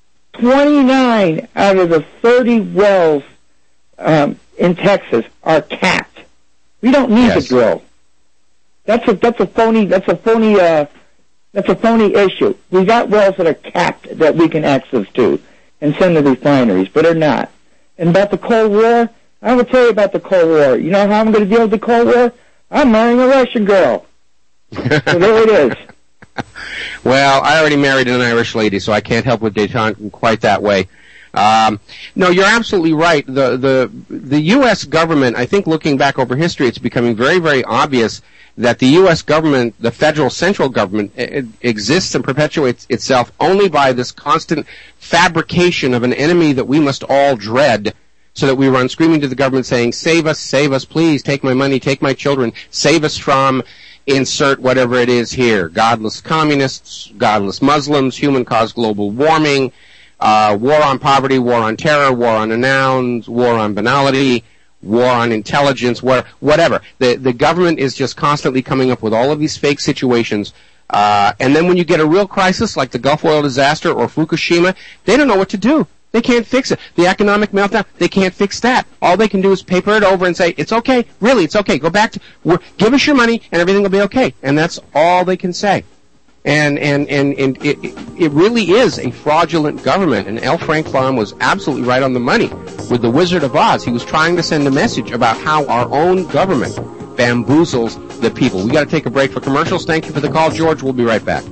twenty-nine out of the thirty wells um, in Texas are capped. We don't need yes. to drill. That's a that's a phony that's a phony uh, that's a phony issue. We got wells that are capped that we can access to and send to refineries, but are not. And about the Cold War, I will tell you about the Cold War. You know how I'm going to deal with the Cold War? I'm marrying a Russian girl. So there it is. Well, I already married an Irish lady, so I can't help with detente quite that way. Um, no, you're absolutely right. The, the, the U S government, I think looking back over history, it's becoming very, very obvious that the U S government, the federal central government, it, exists and perpetuates itself only by this constant fabrication of an enemy that we must all dread, so that we run screaming to the government saying, save us, save us, please, take my money, take my children, save us from, insert whatever it is here, godless communists, godless Muslims, human-caused global warming, uh, war on poverty, war on terror, war on anouns, war on banality, war on intelligence, war, whatever. The, the government is just constantly coming up with all of these fake situations. Uh, and then when you get a real crisis like the Gulf oil disaster or Fukushima, they don't know what to do. They can't fix it. The economic meltdown, they can't fix that. All they can do is paper it over and say, it's okay, really, it's okay. Go back to, we're, give us your money and everything will be okay. And that's all they can say. And, and, and, and it, it really is a fraudulent government. And L. Frank Baum was absolutely right on the money with The Wizard of Oz. He was trying to send a message about how our own government bamboozles the people. We got to take a break for commercials. Thank you for the call, George. We'll be right back.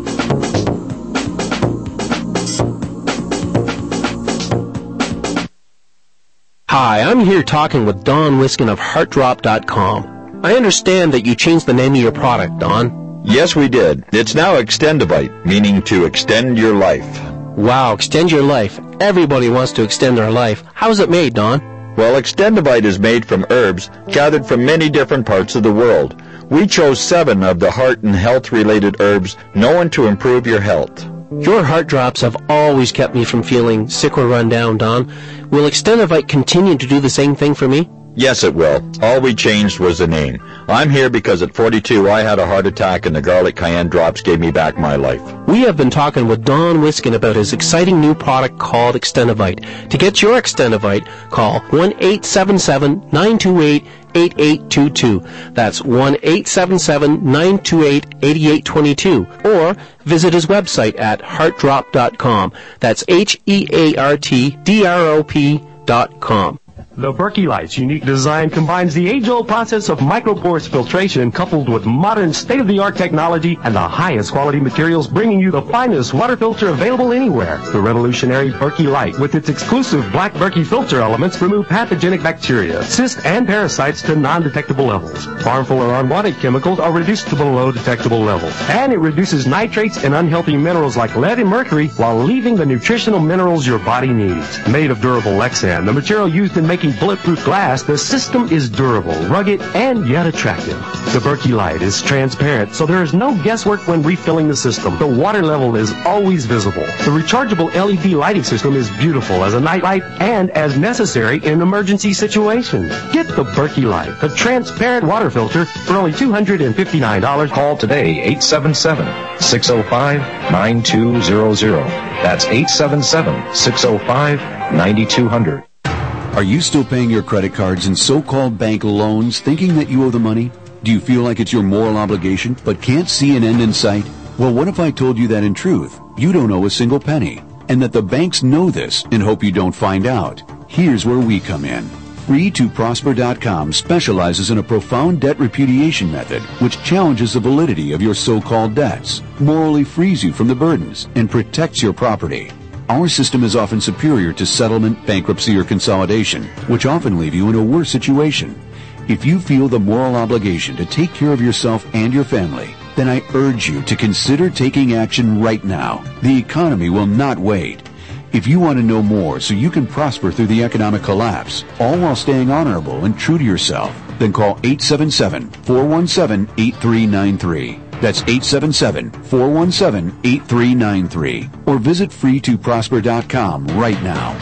Hi, I'm here talking with Don Wiskin of heart drop dot com. I understand that you changed the name of your product, Don. Yes, we did. It's now Extendivite, meaning to extend your life. Wow, extend your life. Everybody wants to extend their life. How is it made, Don? Well, Extendivite is made from herbs gathered from many different parts of the world. We chose seven of the heart and health-related herbs known to improve your health. Your heart drops have always kept me from feeling sick or run down, Don. Will Extendivite continue to do the same thing for me? Yes, it will. All we changed was the name. I'm here because at forty-two I had a heart attack and the garlic cayenne drops gave me back my life. We have been talking with Don Wiskin about his exciting new product called Extendivite. To get your Extendivite, call one eight seven seven, nine two eight, eight eight two two. That's one eight seven seven, nine two eight, eight eight two two. Or visit his website at heart drop dot com. That's H E A R T D R O P dot com. The Berkey Light's unique design combines the age-old process of micropores filtration coupled with modern state-of-the-art technology and the highest quality materials, bringing you the finest water filter available anywhere. The revolutionary Berkey Light, with its exclusive black Berkey filter elements, remove pathogenic bacteria, cysts, and parasites to non-detectable levels. Harmful or unwanted chemicals are reduced to below detectable levels. And it reduces nitrates and unhealthy minerals like lead and mercury while leaving the nutritional minerals your body needs. Made of durable Lexan, the material used in making bulletproof glass, the system is durable, rugged, and yet attractive. The Berkey Light is transparent, so there is no guesswork when refilling the system. The water level is always visible. The rechargeable L E D lighting system is beautiful as a night light and as necessary in emergency situations. Get the Berkey Light, the transparent water filter, for only two hundred fifty-nine dollars. Call today, eight seven seven, six oh five, nine two zero zero. That's eight seven seven, six oh five, nine two zero zero. Are you still paying your credit cards and so-called bank loans thinking that you owe the money? Do you feel like it's your moral obligation but can't see an end in sight? Well, what if I told you that in truth, you don't owe a single penny, and that the banks know this and hope you don't find out? Here's where we come in. free to prosper dot com specializes in a profound debt repudiation method which challenges the validity of your so-called debts, morally frees you from the burdens, and protects your property. Our system is often superior to settlement, bankruptcy, or consolidation, which often leave you in a worse situation. If you feel the moral obligation to take care of yourself and your family, then I urge you to consider taking action right now. The economy will not wait. If you want to know more so you can prosper through the economic collapse, all while staying honorable and true to yourself, then call eight seven seven, four one seven, eight three nine three. That's eight seven seven, four one seven, eight three nine three. Or visit free to prosper dot com right now.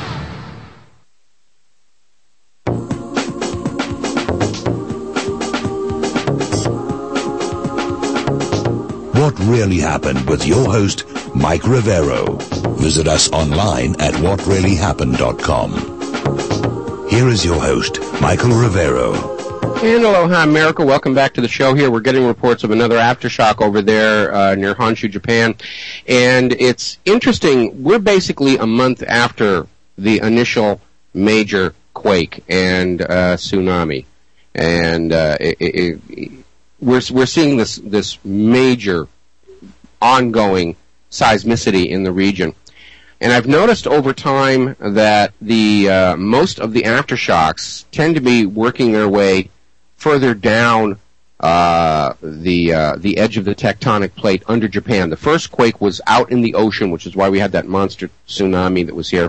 What Really Happened with your host, Mike Rivero. Visit us online at what really happened dot com. Here is your host, Michael Rivero. And aloha, America. Welcome back to the show here. We're getting reports of another aftershock over there uh, near Honshu, Japan. And it's interesting. We're basically a month after the initial major quake and uh, tsunami. And uh, it, it, it, we're, we're seeing this, this major ongoing seismicity in the region. And I've noticed over time that the uh, most of the aftershocks tend to be working their way further down uh, the uh, the edge of the tectonic plate under Japan. The first quake was out in the ocean, which is why we had that monster tsunami that was here.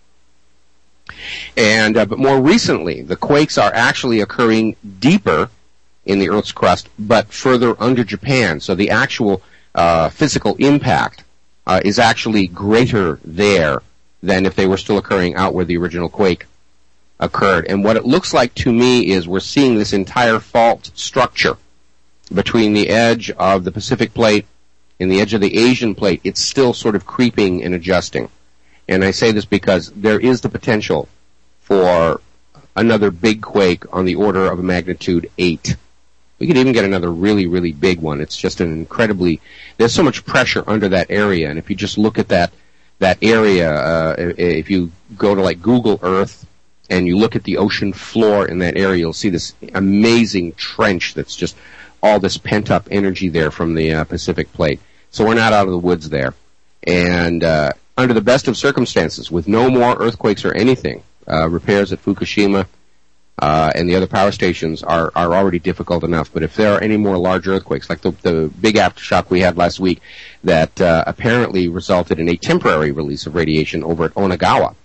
And uh, but more recently, the quakes are actually occurring deeper in the Earth's crust, but further under Japan. So the actual uh, physical impact uh, is actually greater there than if they were still occurring out where the original quake occurred. And what it looks like to me is we're seeing this entire fault structure between the edge of the Pacific plate and the edge of the Asian plate. It's still sort of creeping and adjusting. And I say this because there is the potential for another big quake on the order of a magnitude eight. We could even get another really, really big one. It's just an incredibly, there's so much pressure under that area. And if you just look at that, that area, uh, if you go to like Google Earth and you look at the ocean floor in that area, you'll see this amazing trench that's just all this pent-up energy there from the uh, Pacific plate. So we're not out of the woods there. And uh, under the best of circumstances, with no more earthquakes or anything, uh, repairs at Fukushima uh, and the other power stations are, are already difficult enough. But if there are any more large earthquakes, like the, the big aftershock we had last week that uh, apparently resulted in a temporary release of radiation over at Onagawa.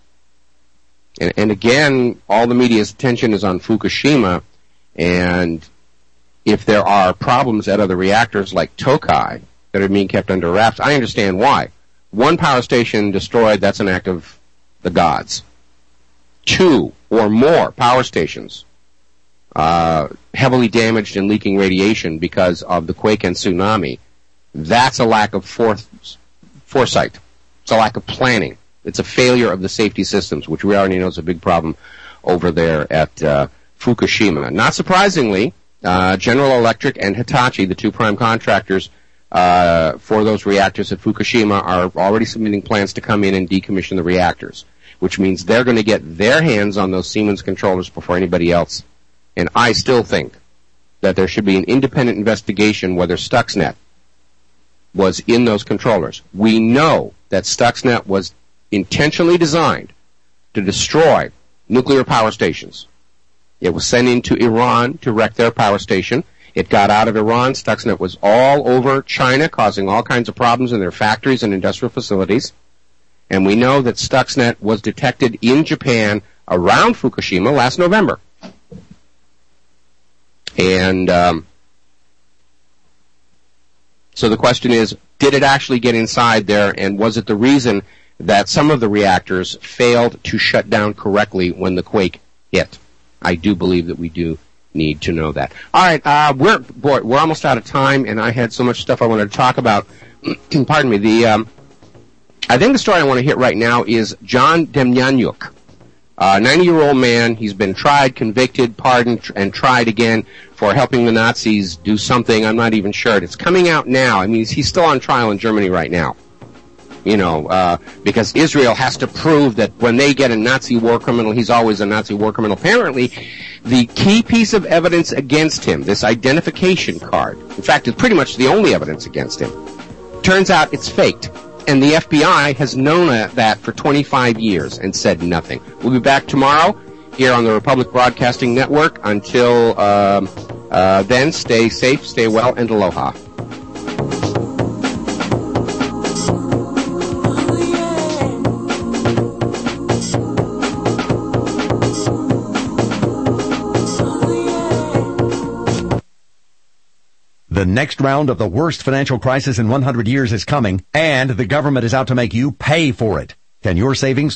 And, and again, all the media's attention is on Fukushima, and if there are problems at other reactors like Tokai that are being kept under wraps, I understand why. One power station destroyed, that's an act of the gods. Two or more power stations uh, heavily damaged and leaking radiation because of the quake and tsunami, that's a lack of forth- foresight. It's a lack of planning. It's a failure of the safety systems, which we already know is a big problem over there at uh, Fukushima. Not surprisingly, uh, General Electric and Hitachi, the two prime contractors uh, for those reactors at Fukushima, are already submitting plans to come in and decommission the reactors, which means they're going to get their hands on those Siemens controllers before anybody else. And I still think that there should be an independent investigation whether Stuxnet was in those controllers. We know that Stuxnet was intentionally designed to destroy nuclear power stations. It was sent into Iran to wreck their power station. It got out of Iran. Stuxnet was all over China, causing all kinds of problems in their factories and industrial facilities. And we know that Stuxnet was detected in Japan around Fukushima last November. And um, so the question is, did it actually get inside there, and was it the reason that some of the reactors failed to shut down correctly when the quake hit? I do believe that we do need to know that. All right, uh, we're boy, we're almost out of time, and I had so much stuff I wanted to talk about. Pardon me. The um, I think the story I want to hit right now is John Demjanjuk, a ninety-year-old man. He's been tried, convicted, pardoned, tr- and tried again for helping the Nazis do something. I'm not even sure. It's coming out now. I mean, he's still on trial in Germany right now. You know, uh, because Israel has to prove that when they get a Nazi war criminal, he's always a Nazi war criminal. Apparently, the key piece of evidence against him, this identification card, in fact, it's pretty much the only evidence against him, turns out it's faked. And the F B I has known that for twenty-five years and said nothing. We'll be back tomorrow here on the Republic Broadcasting Network. Until um, uh, then, stay safe, stay well, and aloha. The next round of the worst financial crisis in one hundred years is coming, and the government is out to make you pay for it. Can your savings